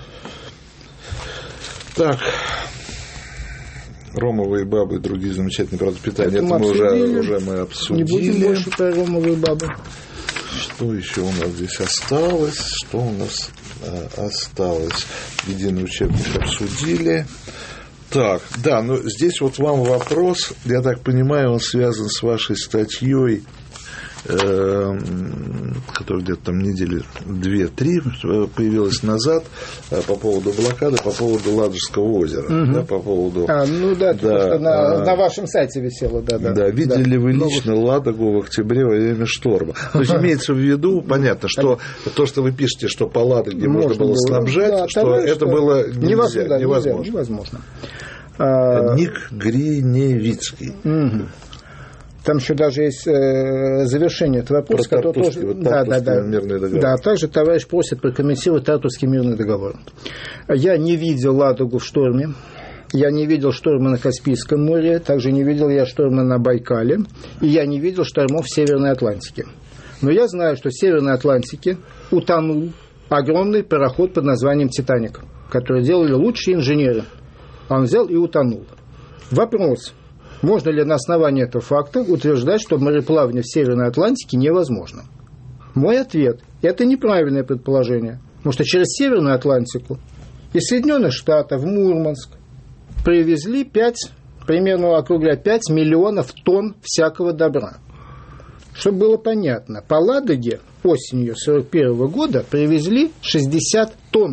Так, ромовые бабы и другие замечательные продукты питания. Это мы уже обсудили. Не будем больше про ромовые бабы. Что еще у нас здесь осталось? Единый учебник обсудили. Так, да, но здесь вот вам вопрос, я так понимаю, он связан с вашей статьей, которая где-то там недели 2-3 появилась назад, по поводу блокады, по поводу Ладожского озера. Да, по поводу... на вашем сайте висело. Да, видели ли вы лично Ладогу в октябре во время шторма? То есть имеется в виду, понятно, что то, что вы пишете, что по Ладоге можно было снабжать, что это было невозможно. Ник Гриневицкий. Там еще даже есть завершение этого вопроса, который тоже... мирный договор. Да, также товарищ просит прокомментировать Тартусский мирный договор. Я не видел Ладогу в шторме, я не видел шторма на Каспийском море, также не видел я шторма на Байкале, и я не видел штормов в Северной Атлантике. Но я знаю, что в Северной Атлантике утонул огромный пароход под названием «Титаник», который делали лучшие инженеры. Он взял и утонул. Вопрос. Можно ли на основании этого факта утверждать, что мореплавание в Северной Атлантике невозможно? Мой ответ – это неправильное предположение. Потому что через Северную Атлантику из Соединенных Штатов в Мурманск привезли примерно округляя 5 миллионов тонн всякого добра. Чтобы было понятно, по Ладоге осенью 1941 года привезли 60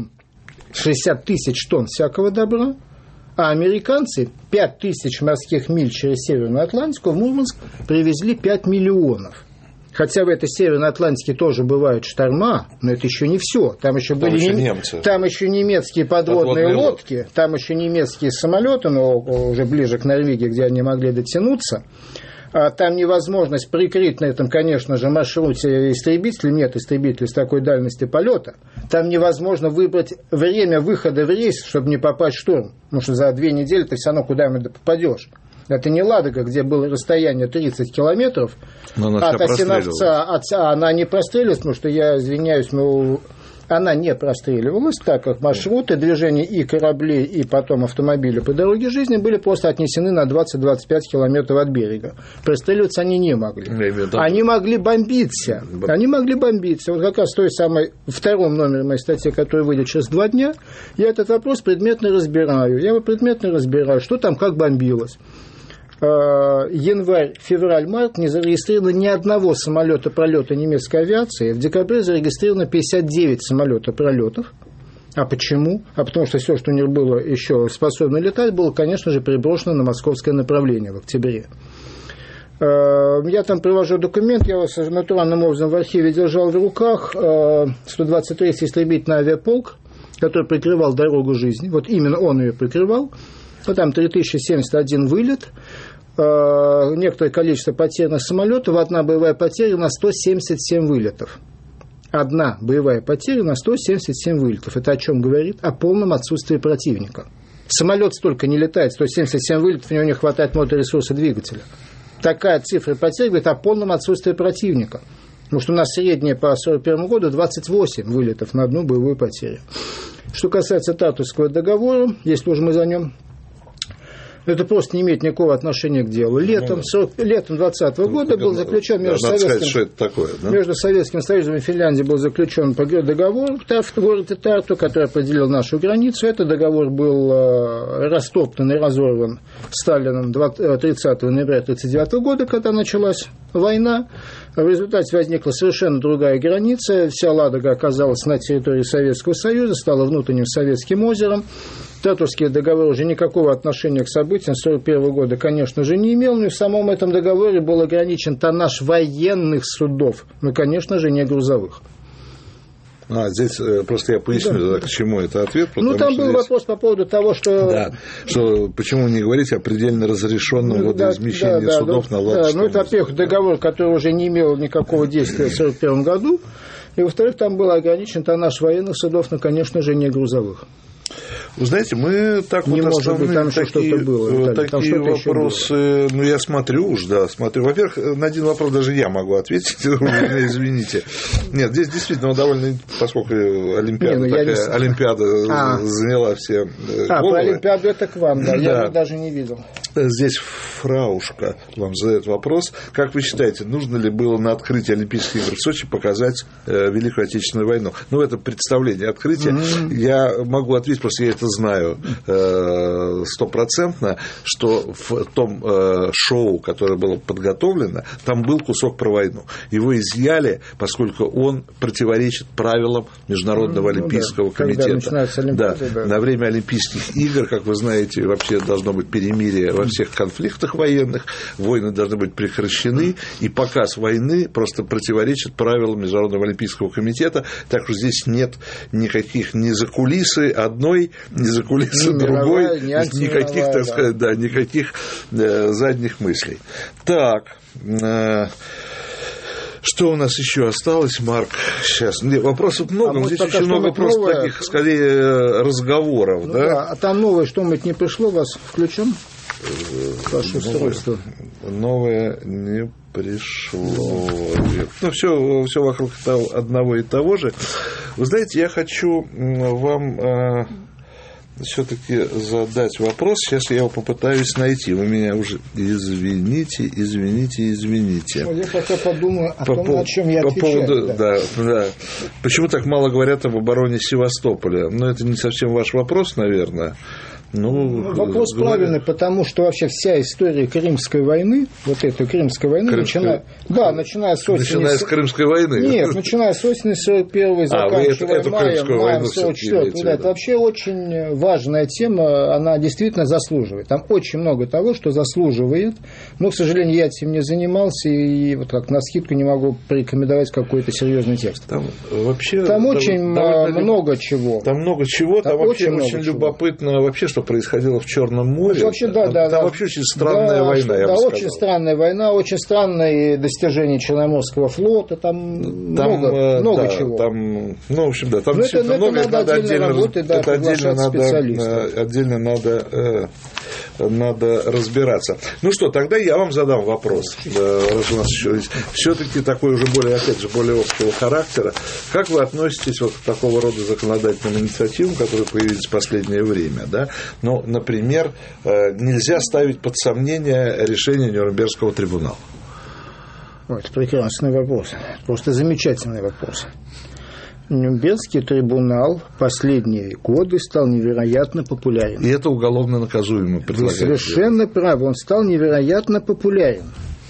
тысяч тонн всякого добра, а американцы 5000 морских миль через Северную Атлантику в Мурманск привезли 5 миллионов. Хотя в этой Северной Атлантике тоже бывают шторма, но это еще не все. Там еще были немцы. Там еще немецкие подводные лодки, там еще немецкие самолеты, но уже ближе к Норвегии, где они могли дотянуться. Там невозможность прикрыть на этом, конечно же, маршруте истребителей, нет истребителей с такой дальности полета. Там невозможно выбрать время выхода в рейс, чтобы не попасть в шторм. Потому что за 2 недели ты все равно куда-нибудь попадешь. Это не Ладога, где было расстояние 30 километров от Осиновца. Она не прострелилась, потому что, я извиняюсь, она не простреливалась, так как маршруты движения и кораблей, и потом автомобилей по дороге жизни были просто отнесены на 20-25 километров от берега. Простреливаться они не могли. Они могли бомбиться. Вот как раз в той самой втором номере моей статьи, которая выйдет через 2 дня, я этот вопрос предметно разбираю. Что там, как бомбилось. Январь, февраль, март не зарегистрировано ни одного самолета пролета немецкой авиации. В декабре зарегистрировано 59 самолетов пролетов. А почему? Потому что все, что у них было еще способно летать, было, конечно же, переброшено на московское направление в октябре. Я там привожу документ, я его натуральным образом в архиве держал в руках. 123-й истребительный авиаполк, который прикрывал дорогу жизни. Вот именно он ее прикрывал. Вот там 3071 вылет, некоторое количество потерянных самолетов, одна боевая потеря на 177 вылетов. Одна боевая потеря на 177 вылетов. Это о чем говорит? О полном отсутствии противника. Самолет столько не летает, 177 вылетов, у него не хватает моторесурса двигателя. Такая цифра потерь говорит о полном отсутствии противника. Потому что у нас среднее по 1941 году 28 вылетов на одну боевую потерю. Что касается Тартусского договора, если уж мы за нем... Это просто не имеет никакого отношения к делу. Летом 2020 года был заключен между Советским Союзом и Финляндией был заключен договор в городе Тарту, который определил нашу границу. Этот договор был растоптан и разорван Сталином 30 ноября 1939 года, когда началась война. В результате возникла совершенно другая граница. Вся Ладога оказалась на территории Советского Союза, стала внутренним советским озером. Тартусский договор уже никакого отношения к событиям 1941 года, конечно же, не имел, но и в самом этом договоре был ограничен тоннаж военных судов, но, конечно же, не грузовых. Здесь просто я поясню, да, к чему это ответ. Там был вопрос по поводу того, что... Да, что почему не говорить о предельно разрешенном водоизмещении судов на Ладожском. Это, во-первых, договор, который уже не имел никакого действия в 1941 году, и, во-вторых, там был ограничен тоннаж военных судов, но, конечно же, не грузовых. Вы знаете, мы так не вот оставляем такие вопросы, я смотрю. Во-первых, на один вопрос даже я могу ответить, извините. Нет, здесь действительно довольно, поскольку Олимпиада заняла все головы. Про Олимпиаду это к вам, да, я даже не видел. Здесь Фраушка вам задает вопрос. Как вы считаете, нужно ли было на открытии Олимпийских игр в Сочи показать Великую Отечественную войну? Это представление открытия. Я могу ответить, просто я это знаю 100%, что в том шоу, которое было подготовлено, там был кусок про войну. Его изъяли, поскольку он противоречит правилам Международного Олимпийского комитета. На время Олимпийских игр, как вы знаете, вообще должно быть перемирие во всех конфликтах военных, войны должны быть прекращены, и показ войны просто противоречит правилам Международного Олимпийского комитета, так что здесь нет никаких ни закулисы одной, ни закулисы другой, никаких, так сказать, никаких задних мыслей. Так, что у нас еще осталось, Марк? Сейчас. Вопросов много, здесь очень много просто новое... таких, скорее, разговоров. А там новое что-нибудь не пришло, вас включен? Ваше устройство. Новое не пришло. Все вокруг одного и того же. Вы знаете, я хочу вам все-таки задать вопрос. Сейчас я его попытаюсь найти. Вы меня уже извините. Я пока подумаю о том, о чем я отвечаю. Да. Почему так мало говорят об обороне Севастополя? Это не совсем ваш вопрос, наверное. Вопрос правильный, потому что вообще вся история Крымской войны, начиная с осени... Начиная с Крымской войны? Нет, начиная с осени 41-й, заканчивая маем 44-й. Это вообще очень важная тема, она действительно заслуживает. Там очень много того, что заслуживает, но, к сожалению, я этим не занимался, и вот как навскидку не могу порекомендовать какой-то серьезный текст. Там очень много чего. Там вообще очень любопытно, вообще, что происходило в Черном море. Вообще, Там вообще очень странная война, я бы сказал. Очень странная война, очень странные достижения Черноморского флота, там много чего. Там, в общем, да, там действительно много, это надо отдельно работать, это отдельно надо разбираться. Ну что, тогда я вам задам вопрос, раз у нас еще есть все-таки такой уже более общего характера. Как вы относитесь вот к такого рода законодательным инициативам, которые появились в последнее время? Да? Ну, например, нельзя ставить под сомнение решение Нюрнбергского трибунала. Это прекрасный вопрос, просто замечательный вопрос. Нюрнбергский трибунал в последние годы стал невероятно популярен. И это уголовно наказуемо. Вы совершенно правы, он стал невероятно популярен.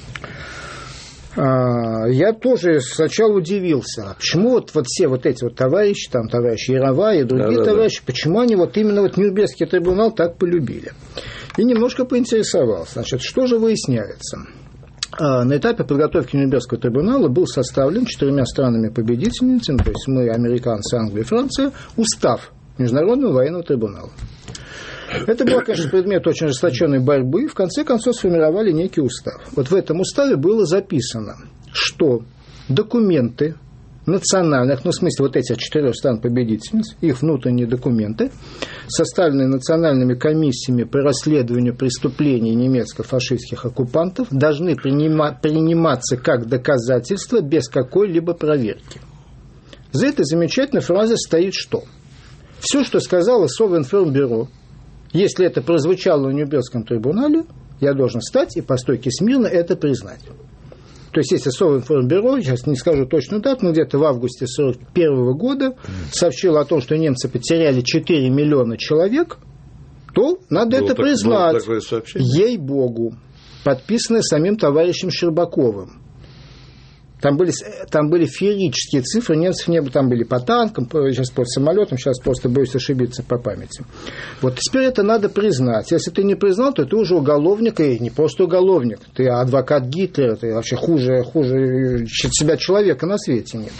Я тоже сначала удивился, почему вот все эти товарищи, там товарищ Ярова и другие товарищи, почему они именно Нюрнбергский трибунал так полюбили. И немножко поинтересовался. Значит, что же выясняется? На этапе подготовки Нюрнбергского трибунала был составлен 4 странами-победительницами, то есть мы, американцы, Англия и Франция, устав Международного военного трибунала. Это был, конечно, предмет очень ожесточенной борьбы, и в конце концов сформировали некий устав. Вот в этом уставе было записано, что документы национальных, в смысле этих 4 стран-победительниц, их внутренние документы, составленные национальными комиссиями по расследованию преступлений немецко-фашистских оккупантов, должны приниматься как доказательства без какой-либо проверки. За этой замечательной фразой стоит что? Все, что сказала Совинформбюро, если это прозвучало в Нюрнбергском трибунале, я должен встать и по стойке смирно это признать. То есть, если Совинформбюро, сейчас не скажу точную дату, но где-то в августе 1941 года сообщило о том, что немцы потеряли 4 миллиона человек, то надо это признать. Ей-богу. Подписанное самим товарищем Щербаковым. Там были феерические цифры, немцев не было, там были по танкам, сейчас по самолетам, сейчас просто боюсь ошибиться по памяти. Вот теперь это надо признать. Если ты не признал, то ты уже уголовник, и не просто уголовник, ты адвокат Гитлера, ты вообще хуже себя человека на свете нет.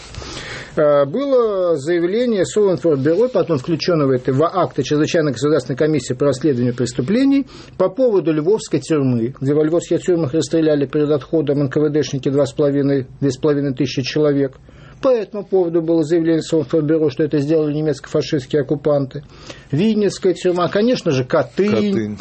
Было заявление Совинформбюро, потом включенного в акты Чрезвычайной государственной комиссии по расследованию преступлений по поводу Львовской тюрьмы, где во львовских тюрьмах расстреляли перед отходом НКВДшники 2,5 тысячи человек. По этому поводу было заявление Совинформбюро, что это сделали немецко-фашистские оккупанты. Винницкая тюрьма, конечно же, Катынь.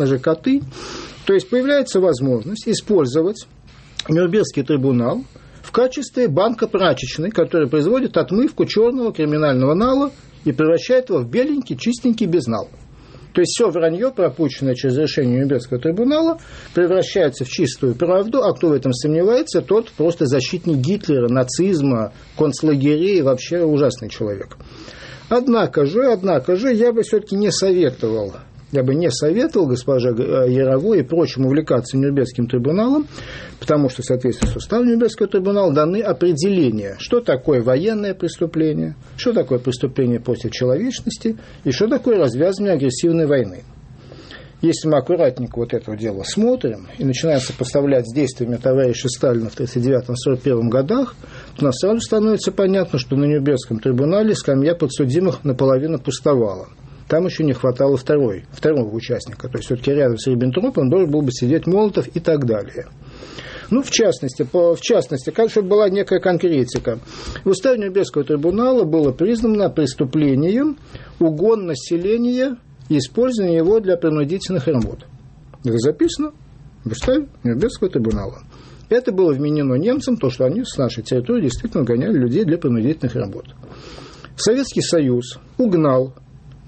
То есть появляется возможность использовать Нюрнбергский трибунал в качестве банка прачечной, который производит отмывку черного криминального нала и превращает его в беленький, чистенький безнал. То есть все вранье, пропущенное через решение Нюрнбергского трибунала, превращается в чистую правду, а кто в этом сомневается, тот просто защитник Гитлера, нацизма, концлагерей, вообще ужасный человек. Однако же, я бы все-таки не советовал госпоже Яровой и прочим увлекаться Нюрнбергским трибуналом, потому что в соответствии с уставом Нюрнбергского трибунала даны определения, что такое военное преступление, что такое преступление против человечности и что такое развязывание агрессивной войны. Если мы аккуратненько это дело смотрим и начинаем сопоставлять с действиями товарища Сталина в 1939-1941 годах, то нам сразу становится понятно, что на Нюрнбергском трибунале скамья подсудимых наполовину пустовала. Там еще не хватало второго участника. То есть, все-таки рядом с Риббентропом должен был бы сидеть Молотов и так далее. В частности, чтобы была некая конкретика. В уставе Нюрнбергского трибунала было признано преступлением угон населения и использование его для принудительных работ. Это записано в уставе Нюрнбергского трибунала. Это было вменено немцам, то, что они с нашей территории действительно гоняли людей для принудительных работ. Советский Союз угнал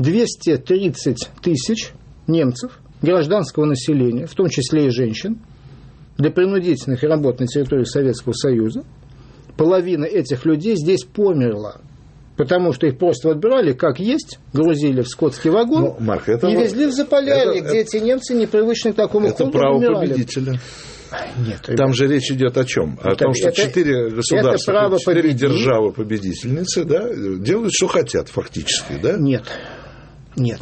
230 тысяч немцев, гражданского населения, в том числе и женщин, для принудительных работ на территории Советского Союза. Половина этих людей здесь померла, потому что их просто брали как есть, грузили в скотский вагон и везли в Заполярье, где эти немцы, непривычные к такому холоду, умирали. Это право победителя. Нет, там же речь идет о чем? О том, что 4 государства, 4 державы-победительницы, делают, что хотят фактически, да? Нет.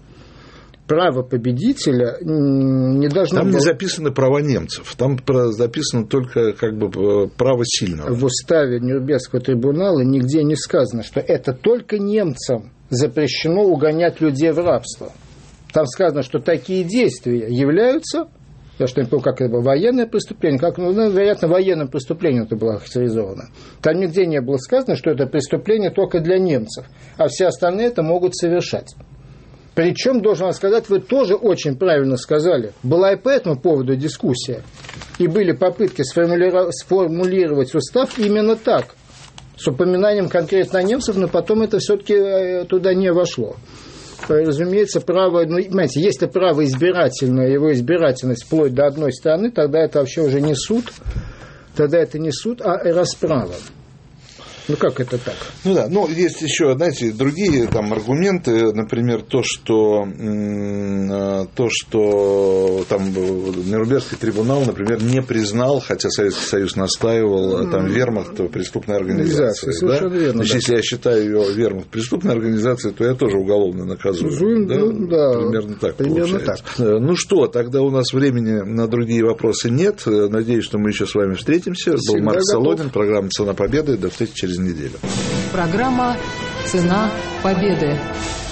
Право победителя не должно быть. Там не записаны права немцев, там записано только право сильного. В уставе Нюрнбергского трибунала нигде не сказано, что это только немцам запрещено угонять людей в рабство. Там сказано, что такие действия являются, я что не помню, как это было, военное преступление, как, вероятно, военным преступлением это было характеризовано. Там нигде не было сказано, что это преступление только для немцев, а все остальные это могут совершать. Причем, должен вам сказать, вы тоже очень правильно сказали. Была и по этому поводу дискуссия. И были попытки сформулировать устав именно так, с упоминанием конкретно немцев, но потом это все-таки туда не вошло. Разумеется, право, понимаете, если право избирательное, его избирательность вплоть до одной страны, тогда это вообще уже не суд, тогда это не суд, а расправа. Ну, как это так? Ну да, но есть еще, знаете, другие там аргументы, например, то, что там Нюрнбергский трибунал, например, не признал, хотя Советский Союз настаивал, там вермахт преступной организацией. Совершенно верно. Значит, если я считаю ее вермахт преступной организацией, то я тоже уголовно наказуем. Да? Примерно так получается. Ну что, тогда у нас времени на другие вопросы нет. Надеюсь, что мы еще с вами встретимся. Был Марк Солонин, программа «Цена победы». До встречи через неделю. Программа «Цена победы».